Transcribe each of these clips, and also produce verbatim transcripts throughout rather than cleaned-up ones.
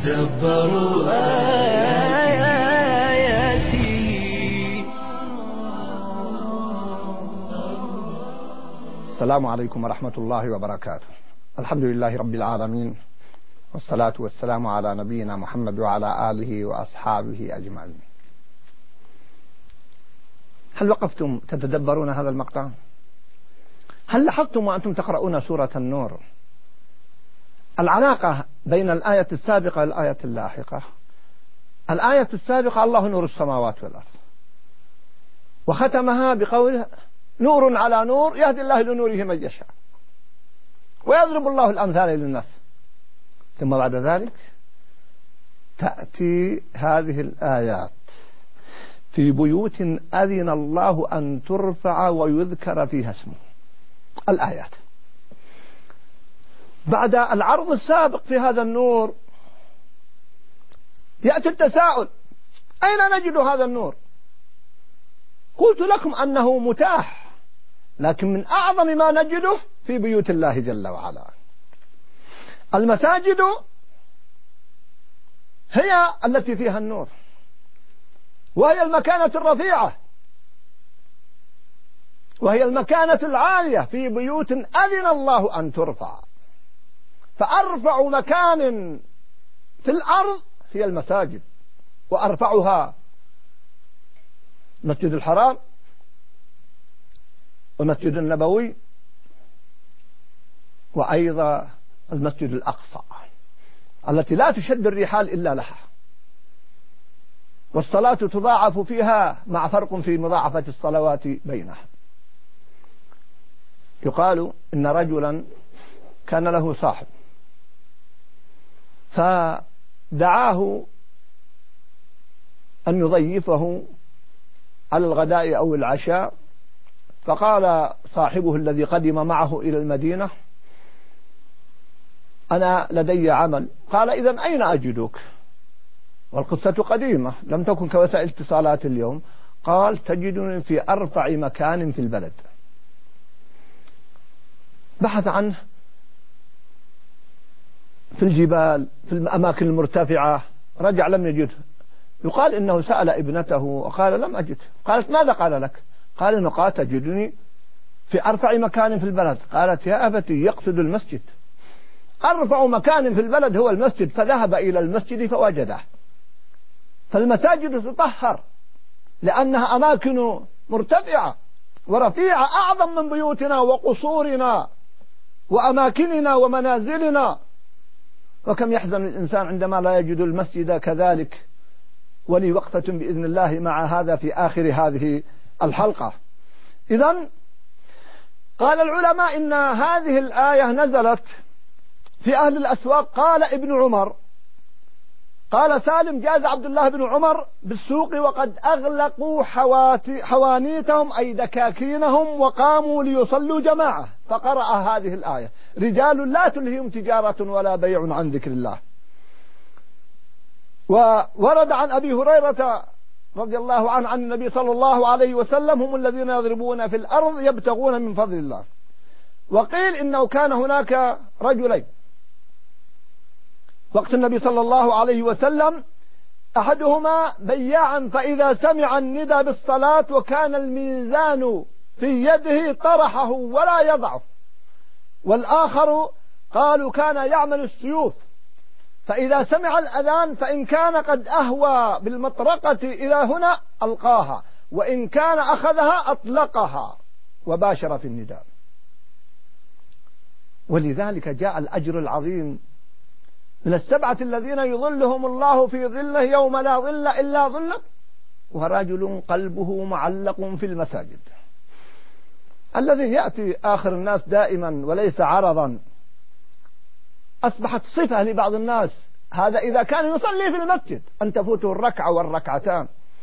تدبروا آياتي. السلام عليكم ورحمة الله وبركاته. الحمد لله رب العالمين، والصلاة والسلام على نبينا محمد وعلى آله وأصحابه أجمعين. هل وقفتم تتدبرون هذا المقطع؟ هل لاحظتم وأنتم تقرؤون سورة النور العلاقة بين الآية السابقة والآية اللاحقة؟ الآية السابقة الله نور السماوات والأرض، وختمها بقول نور على نور يهدي الله لنوره من يشاء ويضرب الله الأمثال للناس. ثم بعد ذلك تأتي هذه الآيات في بيوت أذن الله أن ترفع ويذكر فيها اسمه. الآيات بعد العرض السابق في هذا النور يأتي التساؤل: أين نجد هذا النور؟ قلت لكم أنه متاح، لكن من أعظم ما نجده في بيوت الله جل وعلا. المساجد هي التي فيها النور، وهي المكانة الرفيعة، وهي المكانة العالية في بيوت أذن الله أن ترفع. فأرفع مكان في الأرض هي المساجد، وأرفعها مسجد الحرام والمسجد النبوي وأيضا المسجد الأقصى التي لا تشد الرحال إلا لها، والصلاة تضاعف فيها مع فرق في مضاعفة الصلوات بينها. يقال إن رجلا كان له صاحب فدعاه أن يضيفه على الغداء أو العشاء، فقال صاحبه الذي قدم معه إلى المدينة: أنا لدي عمل. قال: إذن أين أجدك؟ والقصة قديمة لم تكن كوسائل اتصالات اليوم. قال: تجدني في أرفع مكان في البلد. بحث عنه في الجبال في الأماكن المرتفعة، رجع لم يجده. يقال إنه سأل ابنته وقال: لم أجد. قالت: ماذا قال لك؟ قال: إنه قال: تجدني في أرفع مكان في البلد. قالت: يا أبتي، يقصد المسجد. أرفع مكان في البلد هو المسجد. فذهب إلى المسجد فوجده. فالمساجد تطهر لأنها أماكن مرتفعة ورفيعة، أعظم من بيوتنا وقصورنا وأماكننا ومنازلنا. وكم يحزن الإنسان عندما لا يجد المسجد كذلك. ولي وقفة بإذن الله مع هذا في آخر هذه الحلقة. إذن قال العلماء إن هذه الآية نزلت في أهل الأسواق. قال ابن عمر، قال سالم: جاز عبد الله بن عمر بالسوق وقد أغلقوا حوانيتهم أي دكاكينهم وقاموا ليصلوا جماعة، فقرأ هذه الآية: رجال لا تلهيهم تجارة ولا بيع عن ذكر الله. وورد عن أبي هريرة رضي الله عنه عن النبي صلى الله عليه وسلم: هم الذين يضربون في الأرض يبتغون من فضل الله. وقيل إنه كان هناك رجلين وقت النبي صلى الله عليه وسلم، أحدهما بياعا فإذا سمع الندى بالصلاة وكان الميزان في يده طرحه ولا يضعه، والآخر قالوا كان يعمل السيوف فإذا سمع الأذان فإن كان قد أهوى بالمطرقة إلى هنا ألقاها، وإن كان أخذها أطلقها وباشر في النداء. ولذلك جاء الأجر العظيم من السبعة الذين يظلهم الله في ظله يوم لا ظل إلا ظله، ورجل قلبه معلق في المساجد. الذي يأتي آخر الناس دائما وليس عرضا أصبحت صفة لبعض الناس. هذا إذا كان يصلي في المسجد أن تفوته الركعة والركعتان.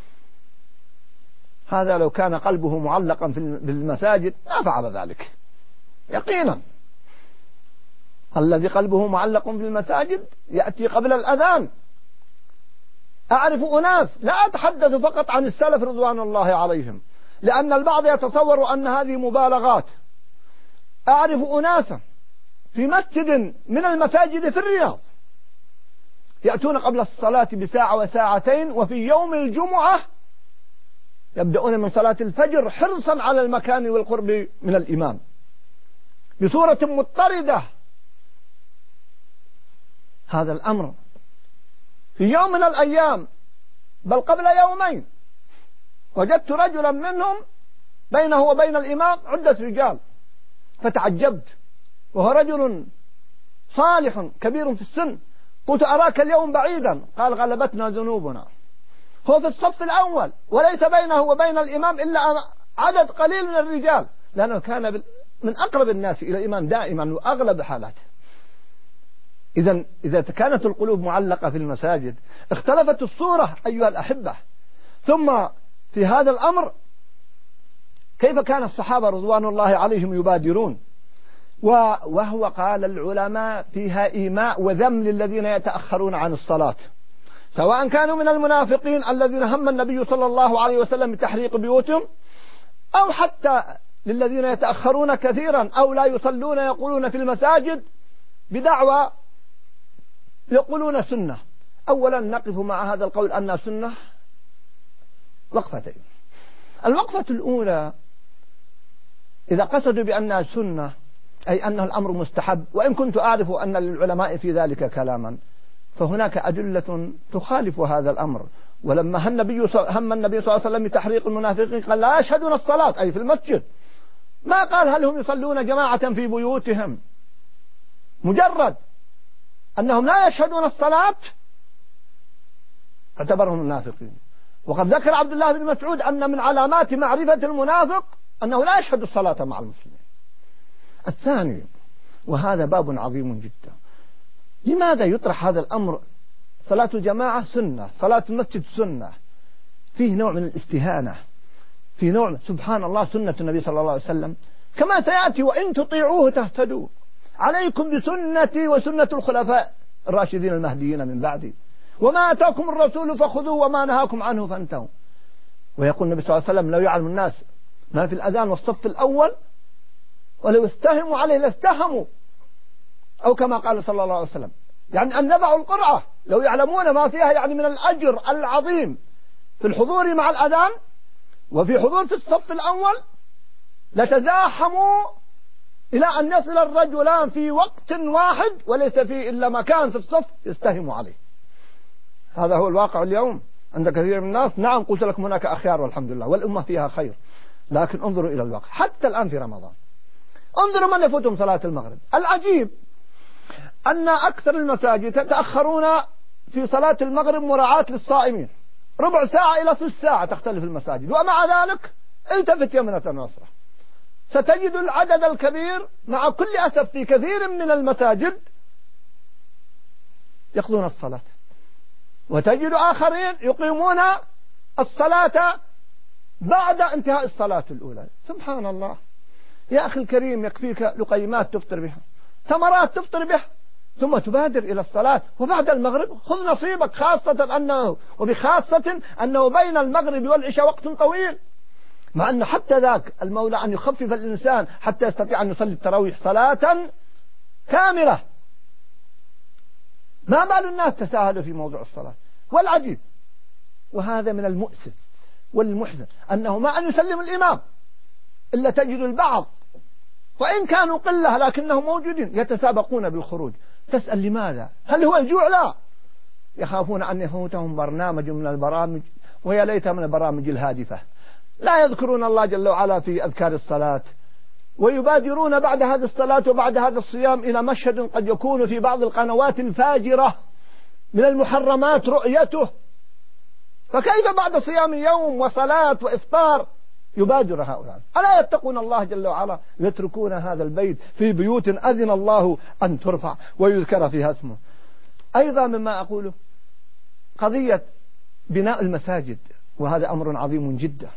هذا لو كان قلبه معلقا في المساجد ما فعل ذلك يقينا. الذي قلبه معلق في المساجد يأتي قبل الأذان. أعرف أناس، لا أتحدث فقط عن السلف رضوان الله عليهم لأن البعض يتصور أن هذه مبالغات. أعرف أناسا في مسجد من المساجد في الرياض يأتون قبل الصلاة بساعة وساعتين، وفي يوم الجمعة يبدأون من صلاة الفجر حرصا على المكان والقرب من الإمام بصورة مضطردة. هذا الأمر في يوم من الأيام بل قبل يومين وجدت رجلا منهم بينه وبين الإمام عدة رجال، فتعجبت، وهو رجل صالح كبير في السن. قلت أراك اليوم بعيدا؟ قال غلبتنا ذنوبنا. هو في الصف الأول وليس بينه وبين الإمام إلا عدد قليل من الرجال، لأنه كان من أقرب الناس إلى الإمام دائما وأغلب حالاته. إذا إذا كانت القلوب معلقة في المساجد اختلفت الصورة أيها الأحبة. ثم في هذا الأمر كيف كان الصحابة رضوان الله عليهم يبادرون؟ وهو قال العلماء فيها إيماء وذم للذين يتأخرون عن الصلاة، سواء كانوا من المنافقين الذين هم النبي صلى الله عليه وسلم بتحريق بيوتهم، أو حتى للذين يتأخرون كثيرا أو لا يصلون يقولون في المساجد بدعوى يقولون سنة. أولا نقف مع هذا القول أن سنة وقفتين. الوقفة الأولى إذا قصدوا بأنها سنة أي أنه الأمر مستحب، وإن كنت أعرف أن للعلماء في ذلك كلاما، فهناك أدلة تخالف هذا الأمر. ولما النبي هم النبي صلى الله عليه وسلم بتحريق المنافقين قال لا يشهدون الصلاة أي في المسجد، ما قال هل هم يصلون جماعة في بيوتهم. مجرد أنهم لا يشهدون الصلاة اعتبرهم منافقين. وقد ذكر عبد الله بن مسعود أن من علامات معرفة المنافق أنه لا يشهد الصلاة مع المسلمين. الثاني، وهذا باب عظيم جدا، لماذا يطرح هذا الأمر؟ صلاة الجماعة سنة، صلاة المسجد سنة، فيه نوع من الاستهانة، في نوع سبحان الله سنة النبي صلى الله عليه وسلم كما سيأتي وإن تطيعوه تهتدوا، عليكم بسنتي وسنة الخلفاء الراشدين المهديين من بعدي، وما أتاكم الرسول فخذوه وما نهاكم عنه فانتهوا. ويقول النبي صلى الله عليه وسلم لو يعلم الناس ما في الأذان والصف الأول ولو استهموا عليه لاستهموا، أو كما قال صلى الله عليه وسلم يعني أن نبعوا القرعة لو يعلمون ما فيها يعني من الأجر العظيم في الحضور مع الأذان وفي حضور في الصف الأول لتزاحموا إلى أن يصل الرجلان في وقت واحد وليس فيه إلا مكان في الصف يستهموا عليه. هذا هو الواقع اليوم عند كثير من الناس. نعم قلت لكم هناك أخيار والحمد لله والأمة فيها خير، لكن انظروا إلى الواقع حتى الآن في رمضان. انظروا من يفوتهم صلاة المغرب. العجيب أن أكثر المساجد تتأخرون في صلاة المغرب مراعاة للصائمين، ربع ساعة إلى ثلث ساعة تختلف المساجد، ومع ذلك التفت يمنة ويسرى ستجد العدد الكبير مع كل أسف في كثير من المساجد يقضون الصلاة، وتجد آخرين يقيمون الصلاة بعد انتهاء الصلاة الأولى. سبحان الله يا أخي الكريم، يكفيك لقيمات تفطر بها، ثمرات تفطر بها، ثم تبادر إلى الصلاة. وبعد المغرب خذ نصيبك، خاصة أنه وبخاصة أنه بين المغرب والعشاء وقت طويل، مع أنه حتى ذاك المولى أن يخفف الإنسان حتى يستطيع أن يصلي التراويح صلاة كاملة. ما بال الناس تساهلوا في موضوع الصلاة. والعجيب وهذا من المؤسف والمحزن أنه ما أن يسلم الإمام إلا تجد البعض وإن كانوا قلة لكنهم موجودين يتسابقون بالخروج. تسأل لماذا؟ هل هو الجوع؟ لا، يخافون أن يفوتهم برنامج من البرامج، ويا ليتها من البرامج الهادفة. لا يذكرون الله جل وعلا في أذكار الصلاة، ويبادرون بعد هذه الصلاة وبعد هذا الصيام إلى مشهد قد يكون في بعض القنوات الفاجرة من المحرمات رؤيته، فكيف بعد صيام يوم وصلاة وإفطار يبادر هؤلاء؟ ألا يتقون الله جل وعلا يتركون هذا البيت في بيوت أذن الله أن ترفع ويذكر فيها اسمه. أيضا مما أقوله قضية بناء المساجد، وهذا أمر عظيم جدا،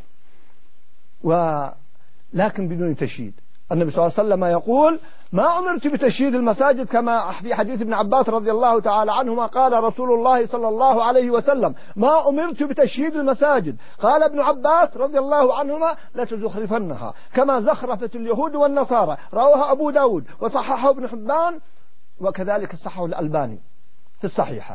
ولكن بدون تشييد. النبي صلى الله عليه وسلم يقول ما أمرت بتشييد المساجد، كما في حديث ابن عباس رضي الله تعالى عنهما قال رسول الله صلى الله عليه وسلم ما أمرت بتشييد المساجد. قال ابن عباس رضي الله عنهما لتزخرفنها كما زخرفت اليهود والنصارى. رواه أبو داود وصححه ابن حبان وكذلك صححه الألباني في الصحيحة.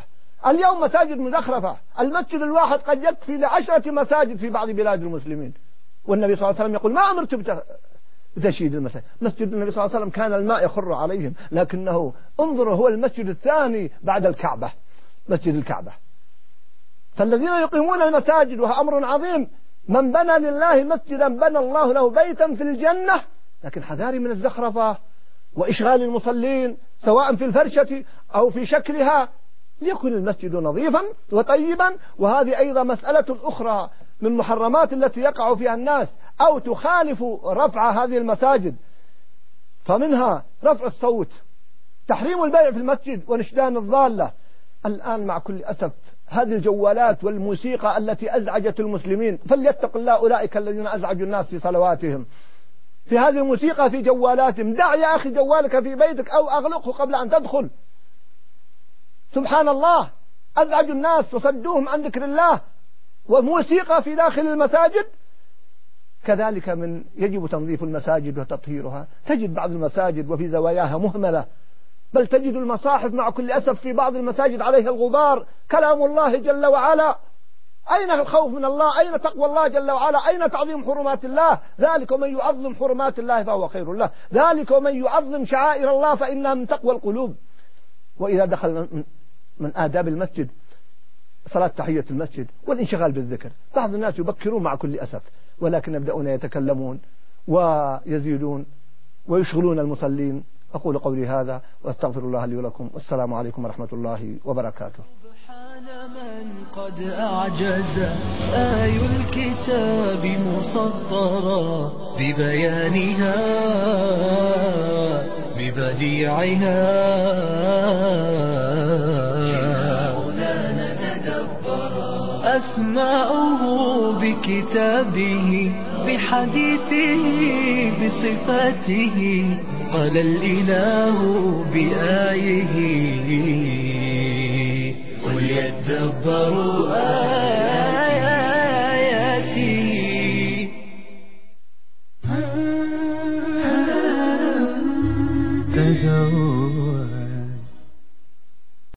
اليوم مساجد مزخرفة، المسجد الواحد قد يكفي لعشرة مساجد في بعض بلاد المسلمين، والنبي صلى الله عليه وسلم يقول ما أمرت بتشييد المساجد. مسجد النبي صلى الله عليه وسلم كان الماء يخر عليهم، لكنه انظروا هو المسجد الثاني بعد الكعبة، مسجد الكعبة. فالذين يقيمون المساجد وهو أمر عظيم، من بنى لله مسجدا بنى الله له بيتا في الجنة، لكن حذاري من الزخرفة وإشغال المصلين سواء في الفرشة أو في شكلها، ليكن المسجد نظيفا وطيبا. وهذه أيضا مسألة أخرى من محرمات التي يقع فيها الناس أو تخالف رفع هذه المساجد، فمنها رفع الصوت، تحريم البيع في المسجد ونشدان الضالة. الآن مع كل أسف هذه الجوالات والموسيقى التي أزعجت المسلمين، فليتق الله أولئك الذين أزعجوا الناس في صلواتهم، في هذه الموسيقى في جوالاتهم. دع يا أخي جوالك في بيتك أو أغلقه قبل أن تدخل. سبحان الله، أزعجوا الناس وصدوهم عن ذكر الله، وموسيقى في داخل المساجد. كذلك من يجب تنظيف المساجد وتطهيرها. تجد بعض المساجد وفي زواياها مهملة، بل تجد المصاحف مع كل أسف في بعض المساجد عليها الغبار، كلام الله جل وعلا. أين الخوف من الله؟ أين تقوى الله جل وعلا؟ أين تعظيم حرمات الله؟ ذلك ومن يعظم حرمات الله فهو خير له، ذلك ومن يعظم شعائر الله فإنها من تقوى القلوب. وإذا دخل من آداب المسجد صلاة تحية المسجد والانشغال بالذكر. بعض الناس يبكرون مع كل أسف، ولكن يبدأون يتكلمون ويزيدون ويشغلون المصلين. أقول قولي هذا وأستغفر الله لي ولكم، والسلام عليكم ورحمة الله وبركاته. سبحان من قد أعجز آي الكتاب مسطرا ببيانها ببديعها، أسماؤه بكتابه بحديثه بصفاته، قال الإله بآيه وليدبروا آياته.